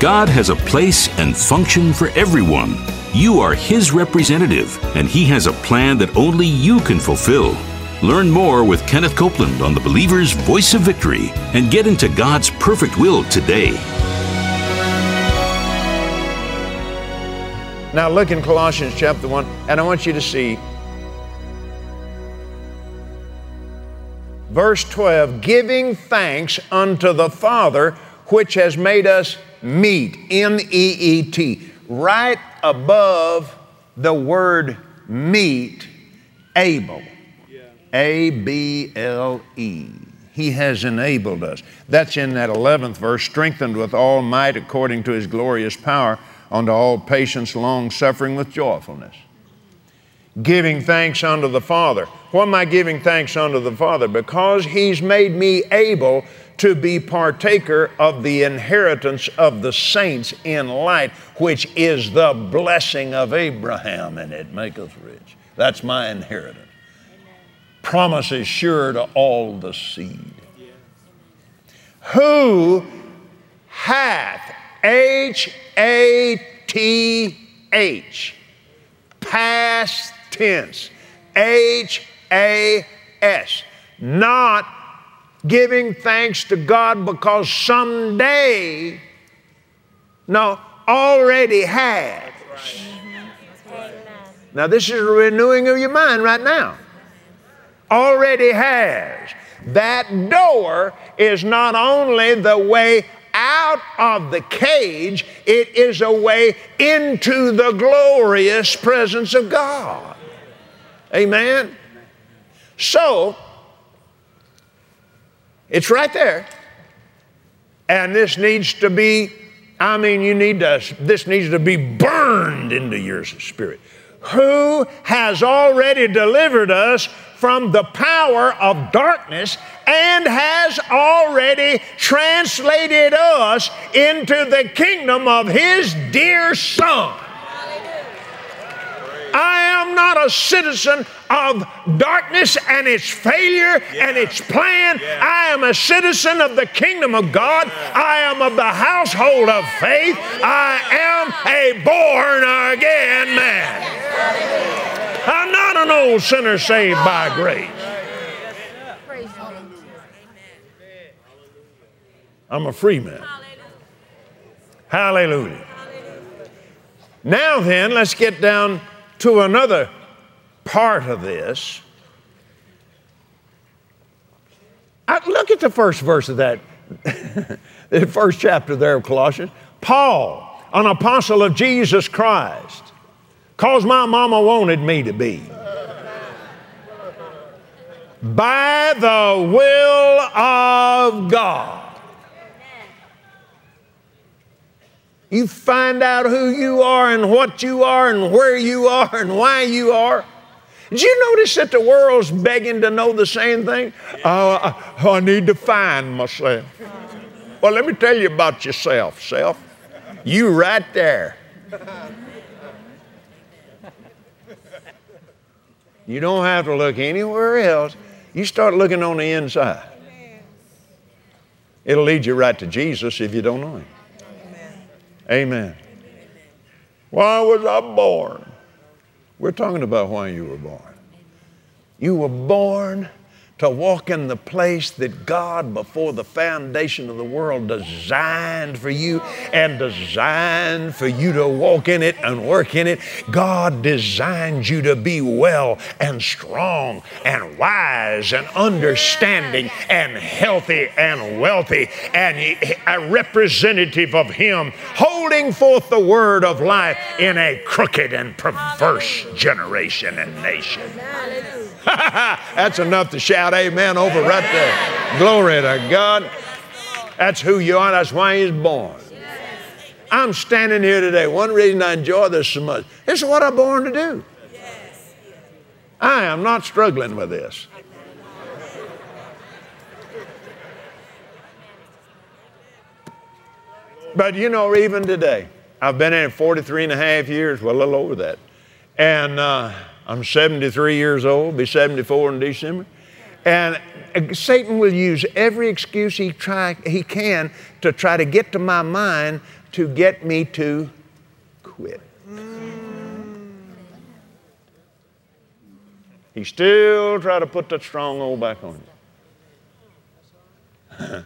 God has a place and function for everyone. You are His representative, and He has a plan that only you can fulfill. Learn more with Kenneth Copeland on the Believer's Voice of Victory and get into God's perfect will today. Now look in Colossians chapter 1, and I want you to see verse 12, giving thanks unto the Father, which has made us meet, M-E-E-T, right above the word meet, able, A-B-L-E. He has enabled us. That's in that 11th verse, strengthened with all might according to His glorious power, unto all patience, long suffering with joyfulness. Giving thanks unto the Father. Why am I giving thanks unto the Father? Because He's made me able to be partaker of the inheritance of the saints in light, which is the blessing of Abraham, and it maketh rich. That's my inheritance. Promise is sure to all the seed. Who hath, H-A-T-H, past tense, H-A-S, not giving thanks to God because someday, no, already has. Now this is a renewing of your mind right now. Already has. That door is not only the way out of the cage, it is a way into the glorious presence of God. Amen? So, it's right there. And this needs to be, this needs to be burned into your spirit. Who has already delivered us from the power of darkness and has already translated us into the kingdom of His dear Son. I am not a citizen of darkness and its failure and its plan. I am a citizen of the kingdom of God. I am of the household of faith. I am a born again man. I'm not an old sinner saved by grace. I'm a free man. Hallelujah. Now then, let's get down to another part of this. Look at the first verse of that, the first chapter there of Colossians. Paul, an apostle of Jesus Christ, cause my mama wanted me to be, by the will of God. You find out who you are and what you are and where you are and why you are. Did you notice that the world's begging to know the same thing? I need to find myself. Well, let me tell you about yourself, self. You right there. You don't have to look anywhere else. You start looking on the inside. It'll lead you right to Jesus if you don't know Him. Amen. Why was I born? We're talking about why you were born. You were born to walk in the place that God, before the foundation of the world, designed for you and designed for you to walk in it and work in it. God designed you to be well and strong and wise and understanding and healthy and wealthy and a representative of Him, holding forth the word of life in a crooked and perverse generation and nation. That's enough to shout amen over right there. Glory to God. That's who you are. That's why He's born. I'm standing here today. One reason I enjoy this so much, this is what I'm born to do. I am not struggling with this. But you know, even today, I've been in it 43 and a half years, well, a little over that. And I'm 73 years old, be 74 in December. And Satan will use every excuse he can to try to get to my mind to get me to quit. He still tried to put that stronghold back on you.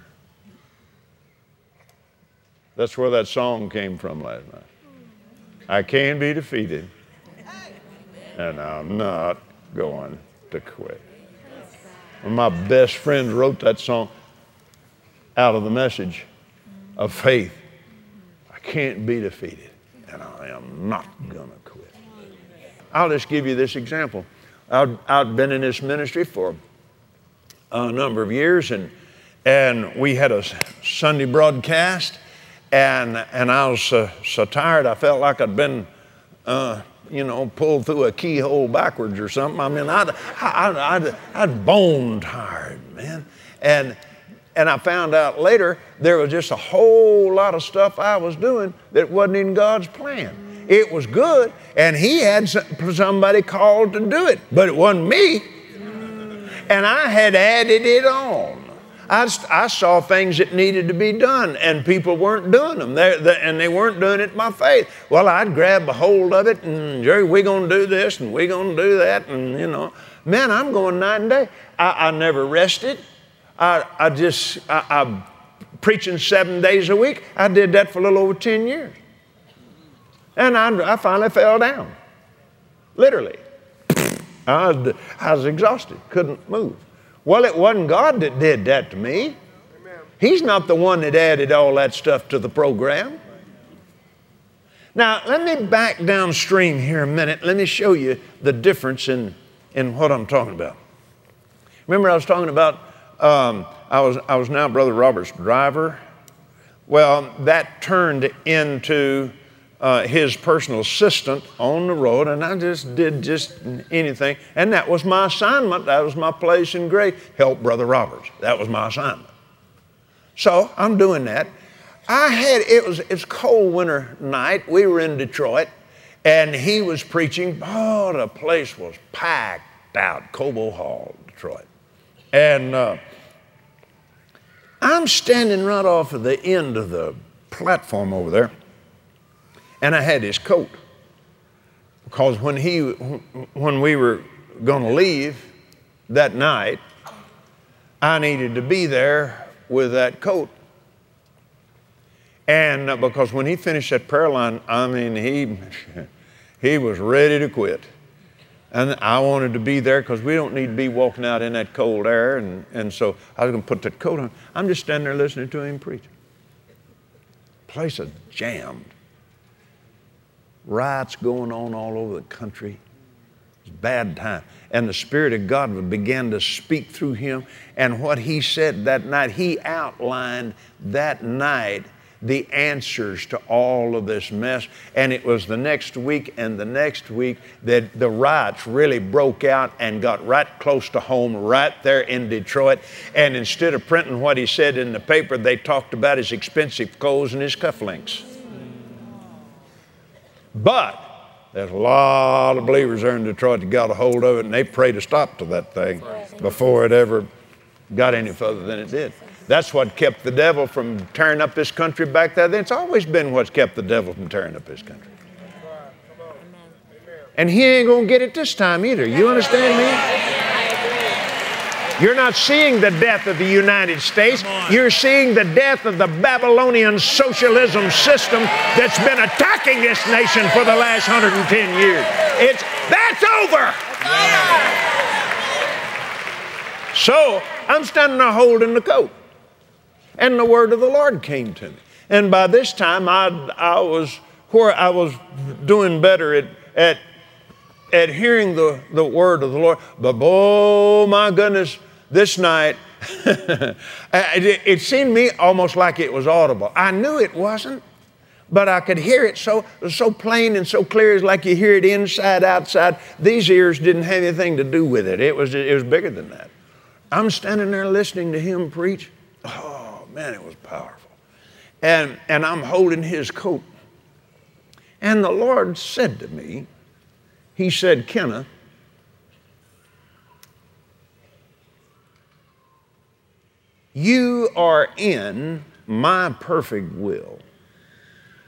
That's where that song came from last night. I can't be defeated, and I'm not going to quit. One of my best friends wrote that song out of the message of faith. I can't be defeated, and I am not going to quit. I'll just give you this example. I'd been in this ministry for a number of years, and we had a Sunday broadcast, and I was so tired. I felt like I'd been, pulled through a keyhole backwards or something. I mean, I'd bone tired, man. And I found out later there was just a whole lot of stuff I was doing that wasn't in God's plan. It was good, and He had somebody called to do it, but it wasn't me. And I had added it on. I saw things that needed to be done, and people weren't doing them, and they weren't doing it by faith. Well, I'd grab a hold of it, and Jerry, we're going to do this, and we're going to do that, and man, I'm going night and day. I never rested. I'm preaching 7 days a week. I did that for a little over 10 years. And I finally fell down, literally. I was exhausted, couldn't move. Well, it wasn't God that did that to me. He's not the one that added all that stuff to the program. Now, let me back downstream here a minute. Let me show you the difference in what I'm talking about. Remember I was talking about, I was now Brother Robert's driver. Well, that turned into his personal assistant on the road, and I just did anything. And that was my assignment. That was my place in grace. Help Brother Roberts. That was my assignment. So I'm doing that. It's cold winter night. We were in Detroit, and he was preaching. Oh, the place was packed out, Cobo Hall, Detroit. And I'm standing right off of the end of the platform over there. And I had his coat, because when we were going to leave that night, I needed to be there with that coat. And because when he finished that prayer line, I mean, he was ready to quit. And I wanted to be there because we don't need to be walking out in that cold air. And so I was going to put that coat on. I'm just standing there listening to him preach. Place is jammed. Riots going on all over the country. It's a bad time. And the Spirit of God began to speak through him. And what he said that night, he outlined that night the answers to all of this mess. And it was the next week and the next week that the riots really broke out and got right close to home, right there in Detroit. And instead of printing what he said in the paper, they talked about his expensive clothes and his cufflinks. But there's a lot of believers there in Detroit that got a hold of it, and they prayed a stop to that thing before it ever got any further than it did. That's what kept the devil from tearing up this country back there. It's always been what's kept the devil from tearing up this country. And he ain't going to get it this time either. You understand me? You're not seeing the death of the United States. You're seeing the death of the Babylonian socialism system that's been attacking this nation for the last 110 years. That's over. So I'm standing there holding the coat. And the word of the Lord came to me. And by this time, I was doing better at hearing the word of the Lord. But oh my goodness, this night, it seemed to me almost like it was audible. I knew it wasn't, but I could hear it so plain and so clear. It's like you hear it inside, outside. These ears didn't have anything to do with it. It was bigger than that. I'm standing there listening to him preach. Oh man, it was powerful. And I'm holding his coat. And the Lord said to me, he said, Kenneth, you are in my perfect will.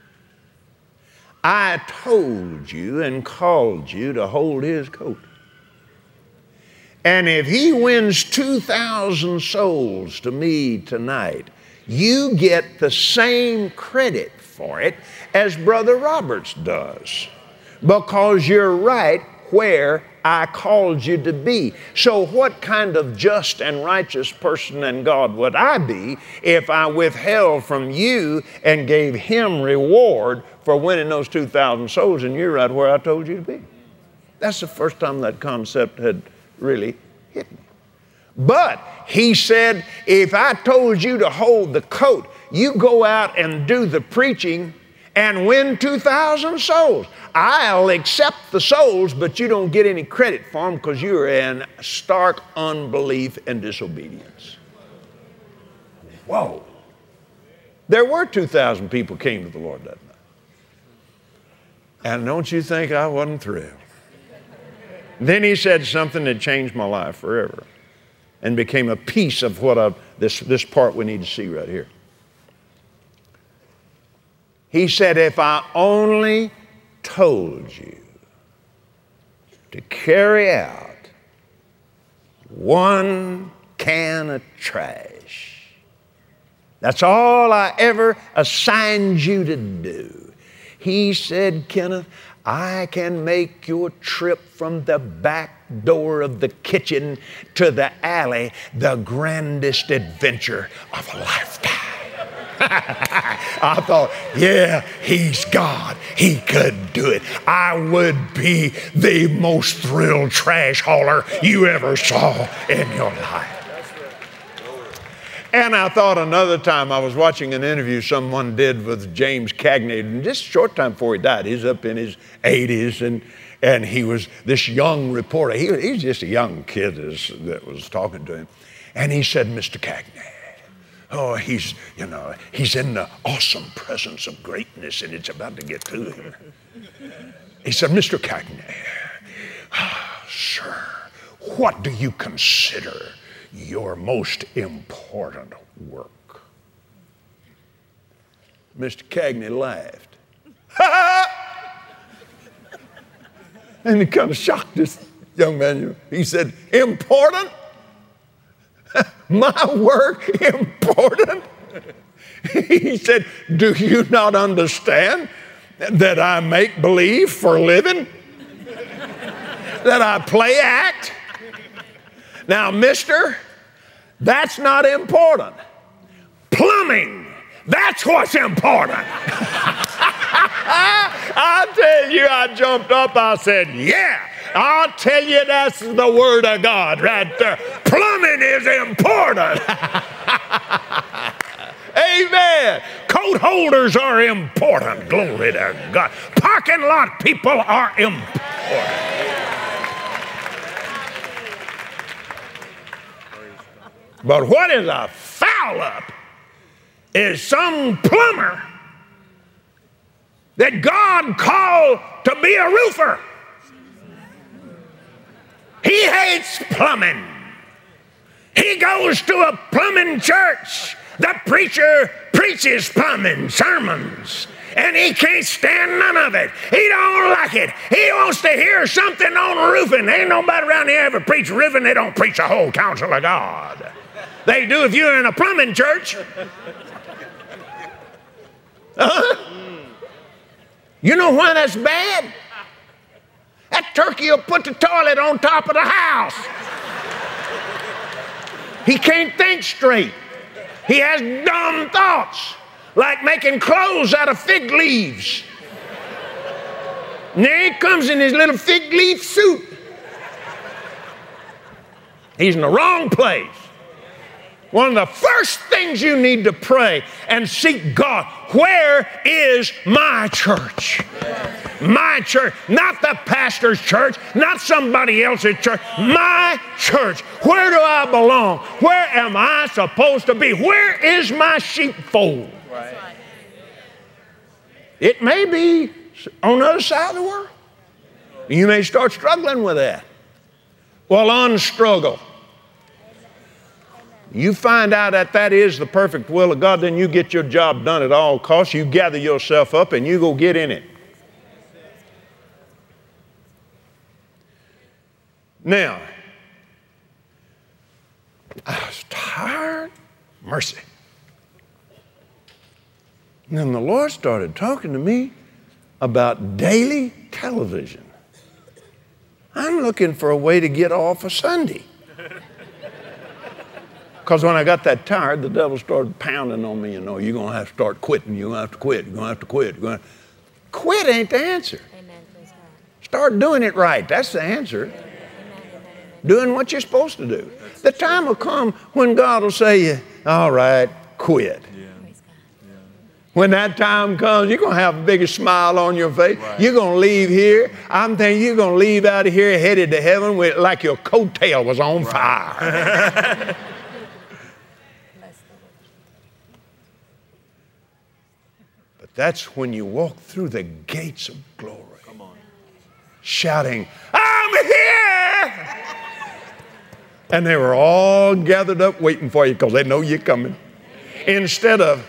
I told you and called you to hold his coat. And if he wins 2,000 souls to me tonight, you get the same credit for it as Brother Roberts does, because you're right where I called you to be. So what kind of just and righteous person and God would I be if I withheld from you and gave him reward for winning those 2,000 souls, and you're right where I told you to be? That's the first time that concept had really hit me. But he said, if I told you to hold the coat, you go out and do the preaching and win 2,000 souls. I'll accept the souls, but you don't get any credit for them because you're in stark unbelief and disobedience. Whoa. There were 2,000 people came to the Lord that night. And don't you think I wasn't thrilled? Then he said something that changed my life forever and became a piece of what this part we need to see right here. He said, if I only told you to carry out one can of trash, that's all I ever assigned you to do. He said, Kenneth, I can make your trip from the back door of the kitchen to the alley the grandest adventure of a lifetime. I thought, yeah, he's God. He could do it. I would be the most thrilled trash hauler you ever saw in your life. And I thought another time I was watching an interview someone did with James Cagney, and just a short time before he died. He's up in his 80s, and he was this young reporter. He's just a young kid that was talking to him. And he said, Mr. Cagney, oh, he's in the awesome presence of greatness, and it's about to get to him. He said, Mr. Cagney, sir, what do you consider your most important work? Mr. Cagney laughed. And he kind of shocked this young man. He said, important? My work important? He said, do you not understand that I make believe for a living? That I play act? Now, mister, that's not important. Plumbing, that's what's important. I tell you, I jumped up, I said, yeah, I'll tell you that's the Word of God right there. Plumbing is important. Amen. Coat holders are important. Glory to God. Parking lot people are important. But what is a foul up is some plumber that God called to be a roofer. He hates plumbing. He goes to a plumbing church. The preacher preaches plumbing sermons, and he can't stand none of it. He don't like it. He wants to hear something on roofing. Ain't nobody around here ever preach roofing. They don't preach the whole counsel of God. They do if you're in a plumbing church. You know why that's bad? That turkey will put the toilet on top of the house. He can't think straight. He has dumb thoughts, like making clothes out of fig leaves. And there he comes in his little fig leaf suit. He's in the wrong place. One of the first things you need to pray and seek God, where is my church? My church, not the pastor's church, not somebody else's church, my church. Where do I belong? Where am I supposed to be? Where is my sheepfold? Right. It may be on the other side of the world. You may start struggling with that. Well, unstruggle. You find out that that is the perfect will of God, then you get your job done at all costs. You gather yourself up and you go get in it. Now, I was tired. Mercy. And then the Lord started talking to me about daily television. I'm looking for a way to get off a Sunday. Because when I got that tired, the devil started pounding on me, you're going to have to start quitting. You're going to have to quit. You're going to have to quit. Quit ain't the answer. Amen. Start doing it right. That's the answer. Amen. Doing what you're supposed to do. The time will come when God will say, all right, quit. Yeah. When that time comes, you're going to have the biggest smile on your face. Right. You're going to leave here. I'm thinking you're going to leave out of here headed to heaven like your coattail was on fire. But that's when you walk through the gates of glory. Come on. Shouting, I'm here! And they were all gathered up waiting for you because they know you're coming. Instead of,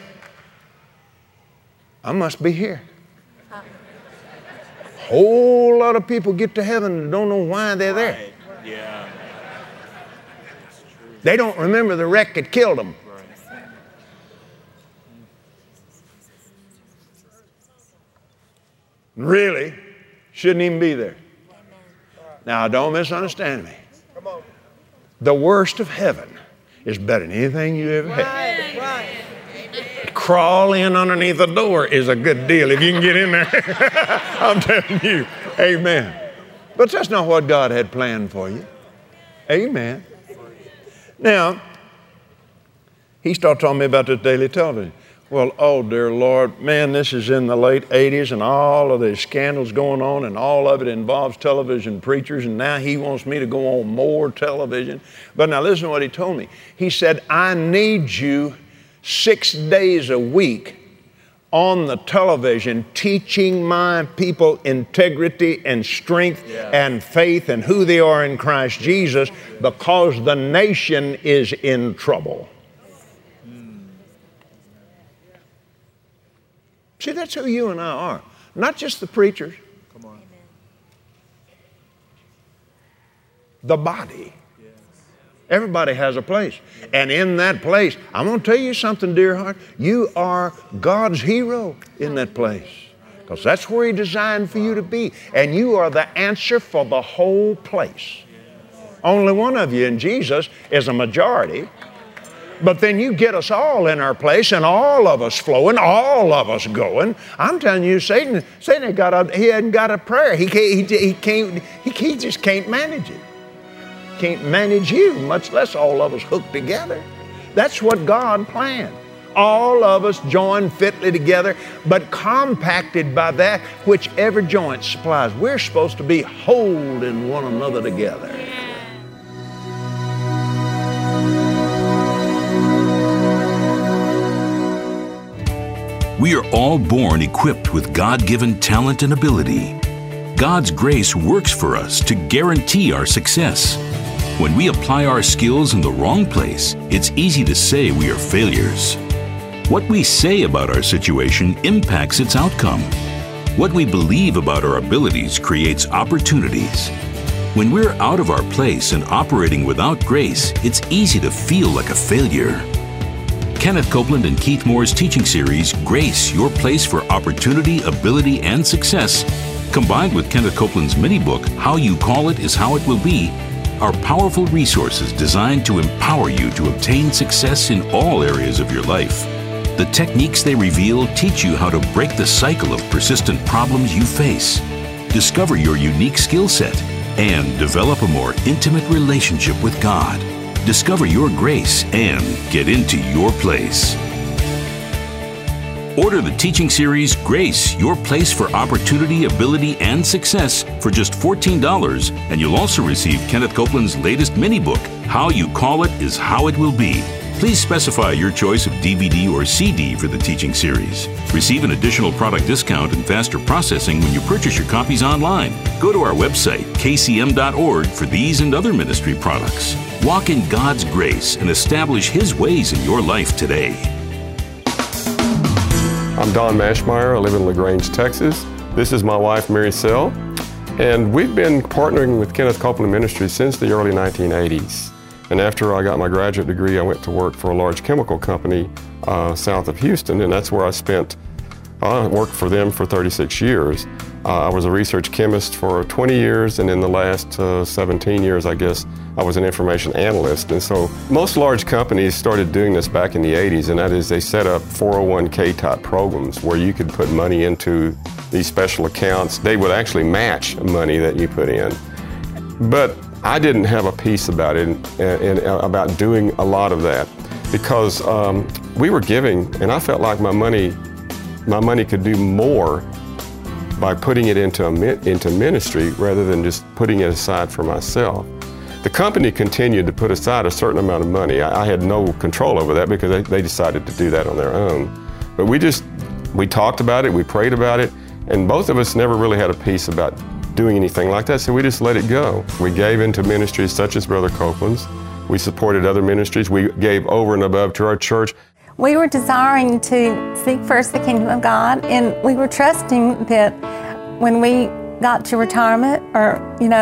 I must be here. A whole lot of people get to heaven and don't know why they're there. Right. Yeah. They don't remember the wreck that killed them. Right. Really, shouldn't even be there. Now, don't misunderstand me. The worst of heaven is better than anything you ever had. Right. Crawl in underneath the door is a good deal if you can get in there. I'm telling you. Amen. But that's not what God had planned for you. Amen. Now, he started talking to me about this daily television. Well, oh, dear Lord, man, this is in the late 80s and all of the scandals going on and all of it involves television preachers and now he wants me to go on more television. But now listen to what he told me. He said, I need you 6 days a week on the television teaching my people integrity and strength and faith and who they are in Christ Jesus because the nation is in trouble. See, that's who you and I are. Not just the preachers. Come on. The body. Yes. Everybody has a place. Yes. And in that place, I'm going to tell you something, dear heart. You are God's hero in that place. Because that's where He designed for you to be. And you are the answer for the whole place. Yes. Only one of you in Jesus is a majority. But then you get us all in our place and all of us flowing, all of us going. I'm telling you, Satan he hadn't got a prayer. He just can't manage it. Can't manage you, much less all of us hooked together. That's what God planned. All of us joined fitly together, but compacted by that which every joint supplies. We're supposed to be holding one another together. We are all born equipped with God-given talent and ability. God's grace works for us to guarantee our success. When we apply our skills in the wrong place, it's easy to say we are failures. What we say about our situation impacts its outcome. What we believe about our abilities creates opportunities. When we're out of our place and operating without grace, it's easy to feel like a failure. Kenneth Copeland and Keith Moore's teaching series, Grace, Your Place for Opportunity, Ability, and Success, combined with Kenneth Copeland's mini-book, How You Call It Is How It Will Be, are powerful resources designed to empower you to obtain success in all areas of your life. The techniques they reveal teach you how to break the cycle of persistent problems you face, discover your unique skill set, and develop a more intimate relationship with God. Discover your grace and get into your place. Order the teaching series, Grace, Your Place for Opportunity, Ability, and Success for just $14, and you'll also receive Kenneth Copeland's latest mini-book, How You Call It Is How It Will Be. Please specify your choice of DVD or CD for the teaching series. Receive an additional product discount and faster processing when you purchase your copies online. Go to our website, kcm.org, for these and other ministry products. Walk in God's grace and establish His ways in your life today. I'm Don Mashmeyer. I live in LaGrange, Texas. This is my wife, Mary Sell. And we've been partnering with Kenneth Copeland Ministries since the early 1980s. And after I got my graduate degree, I went to work for a large chemical company south of Houston, and that's where I worked for them for 36 years. I was a research chemist for 20 years, and in the last 17 years, I guess, I was an information analyst. And so most large companies started doing this back in the 80s, and that is they set up 401k type programs where you could put money into these special accounts. They would actually match money that you put in. But I didn't have a piece about it and about doing a lot of that because we were giving, and I felt like my money could do more by putting it into ministry rather than just putting it aside for myself. The company continued to put aside a certain amount of money. I had no control over that because they decided to do that on their own. But we talked about it, we prayed about it, and both of us never really had a piece about doing anything like that, so we just let it go. We gave into ministries such as Brother Copeland's. We supported other ministries. We gave over and above to our church. We were desiring to seek first the kingdom of God, and we were trusting that when we got to retirement or,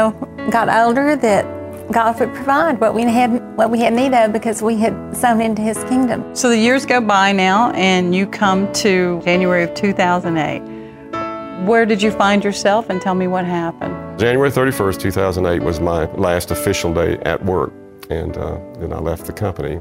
got older, that God would provide what we had need of because we had sown into His kingdom. So the years go by now, and you come to January of 2008. Where did you find yourself, and tell me what happened? January 31st, 2008 was my last official day at work, and then I left the company.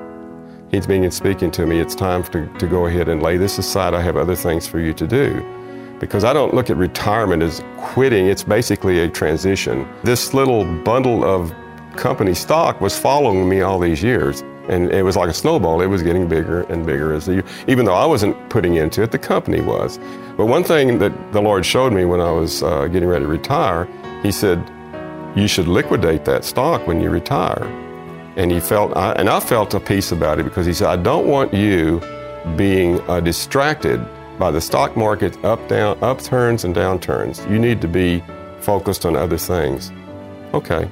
He's been speaking to me, it's time to go ahead and lay this aside. I have other things for you to do. Because I don't look at retirement as quitting, it's basically a transition. This little bundle of company stock was following me all these years. And it was like a snowball. It was getting bigger and bigger as the year. Even though I wasn't putting into it, the company was. But one thing that the Lord showed me when I was getting ready to retire, He said, you should liquidate that stock when you retire. And I felt a peace about it because He said, I don't want you being distracted by the stock market upturns and downturns. You need to be focused on other things. Okay.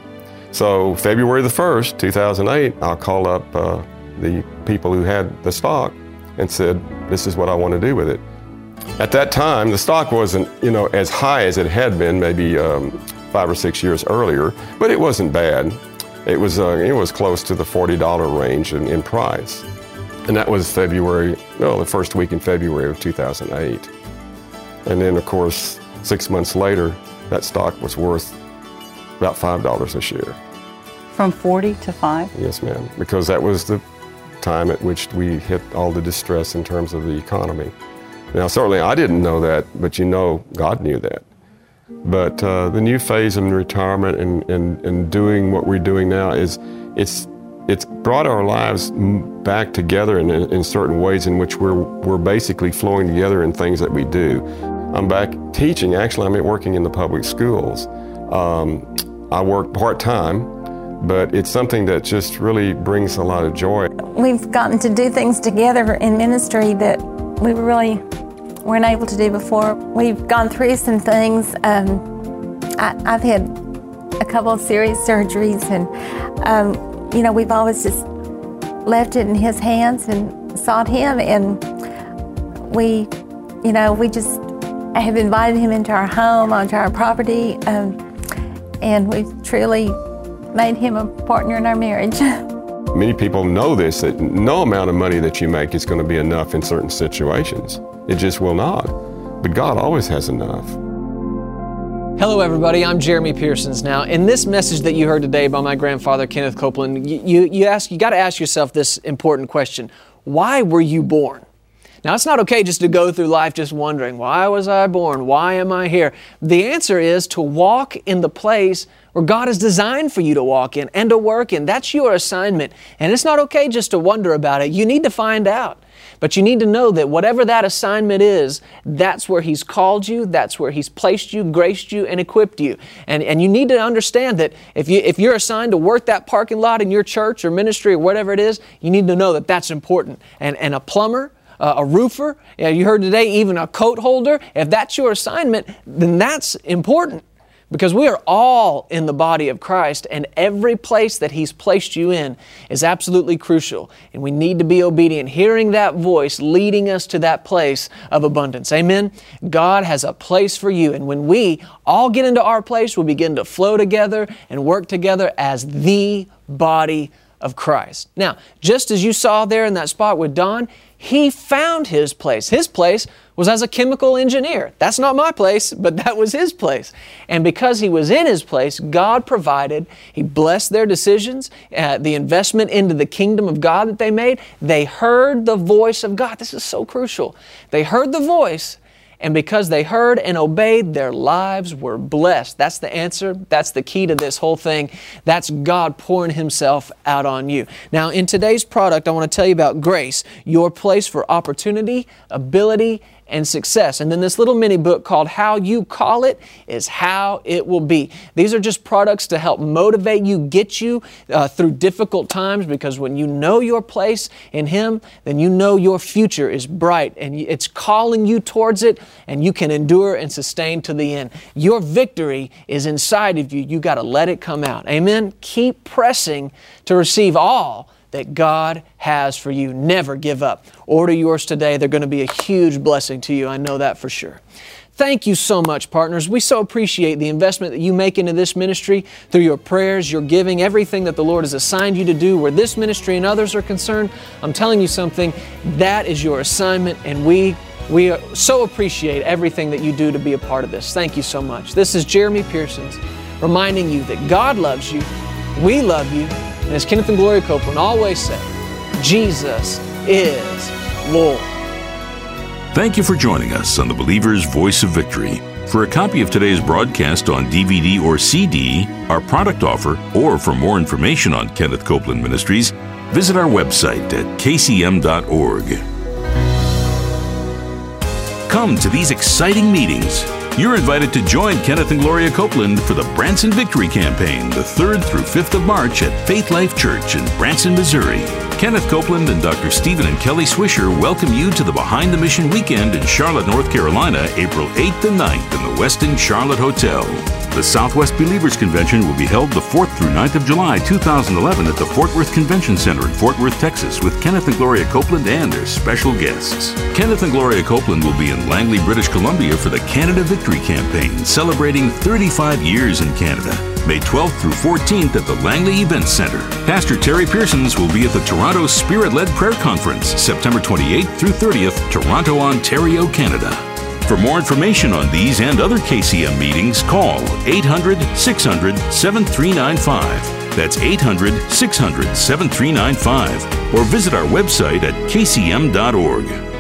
So February the 1st, 2008, I'll call up the people who had the stock and said, this is what I want to do with it. At that time, the stock wasn't, as high as it had been maybe 5 or 6 years earlier, but it wasn't bad. It was close to the $40 range in price. And that was the first week in February of 2008. And then, of course, 6 months later, that stock was worth about $5 a share. From 40 to 5? Yes, ma'am, because that was the time at which we hit all the distress in terms of the economy. Now, certainly I didn't know that, but God knew that. But the new phase of retirement and doing what we're doing now it's brought our lives back together in certain ways in which we're basically flowing together in things that we do. I'm back teaching. Actually, I'm working in the public schools. I work part-time, but it's something that just really brings a lot of joy. We've gotten to do things together in ministry that we really weren't able to do before. We've gone through some things. I've had a couple of serious surgeries, and we've always just left it in His hands and sought Him, and we just have invited Him into our home, onto our property, and we've truly made Him a partner in our marriage. Many people know this, that no amount of money that you make is going to be enough in certain situations. It just will not. But God always has enough. Hello everybody, I'm Jeremy Pearsons. Now, in this message that you heard today by my grandfather, Kenneth Copeland, you got to ask yourself this important question. Why were you born? Now, it's not okay just to go through life just wondering, why was I born? Why am I here? The answer is to walk in the place where God has designed for you to walk in and to work in. That's your assignment. And it's not okay just to wonder about it. You need to find out. But you need to know that whatever that assignment is, that's where He's called you, that's where He's placed you, graced you, and equipped you. And you need to understand that if you're assigned to work that parking lot in your church or ministry or whatever it is, you need to know that that's important. And a plumber, a roofer, you heard today, even a coat holder, if that's your assignment, then that's important. Because we are all in the body of Christ, and every place that He's placed you in is absolutely crucial. And we need to be obedient, hearing that voice leading us to that place of abundance. Amen? God has a place for you. And when we all get into our place, we'll begin to flow together and work together as the body of Christ. Now, just as you saw there in that spot with Don, he found his place. His place was as a chemical engineer. That's not my place, but that was his place. And because he was in his place, God provided. He blessed their decisions, the investment into the kingdom of God that they made. They heard the voice of God. This is so crucial. They heard the voice, and because they heard and obeyed, their lives were blessed. That's the answer. That's the key to this whole thing. That's God pouring Himself out on you. Now, in today's product, I want to tell you about Grace, your place for opportunity, ability, and success. And then this little mini book called How You Call It is How It Will Be. These are just products to help motivate you, get you through difficult times, because when you know your place in Him, then you know your future is bright and it's calling you towards it, and you can endure and sustain to the end. Your victory is inside of you. You got to let it come out. Amen? Keep pressing to receive all that God has for you. Never give up. Order yours today. They're going to be a huge blessing to you. I know that for sure. Thank you so much, partners. We so appreciate the investment that you make into this ministry through your prayers, your giving, everything that the Lord has assigned you to do where this ministry and others are concerned. I'm telling you something, that is your assignment, and we so appreciate everything that you do to be a part of this. Thank you so much. This is Jeremy Pearsons reminding you that God loves you, we love you, and as Kenneth and Gloria Copeland always say, Jesus is Lord. Thank you for joining us on the Believer's Voice of Victory. For a copy of today's broadcast on DVD or CD, our product offer, or for more information on Kenneth Copeland Ministries, visit our website at kcm.org. Come to these exciting meetings. You're invited to join Kenneth and Gloria Copeland for the Branson Victory Campaign, the 3rd through 5th of March at Faith Life Church in Branson, Missouri. Kenneth Copeland and Dr. Stephen and Kelly Swisher welcome you to the Behind the Mission Weekend in Charlotte, North Carolina, April 8th and 9th in the Westin Charlotte Hotel. The Southwest Believers Convention will be held the 4th through 9th of July 2011 at the Fort Worth Convention Center in Fort Worth, Texas, with Kenneth and Gloria Copeland and their special guests. Kenneth and Gloria Copeland will be in Langley, British Columbia for the Canada Victory Campaign, celebrating 35 years in Canada. May 12th through 14th at the Langley Events Center. Pastor Terry Pearsons will be at the Toronto Spirit-Led Prayer Conference, September 28th through 30th, Toronto, Ontario, Canada. For more information on these and other KCM meetings, call 800-600-7395. That's 800-600-7395. Or visit our website at kcm.org.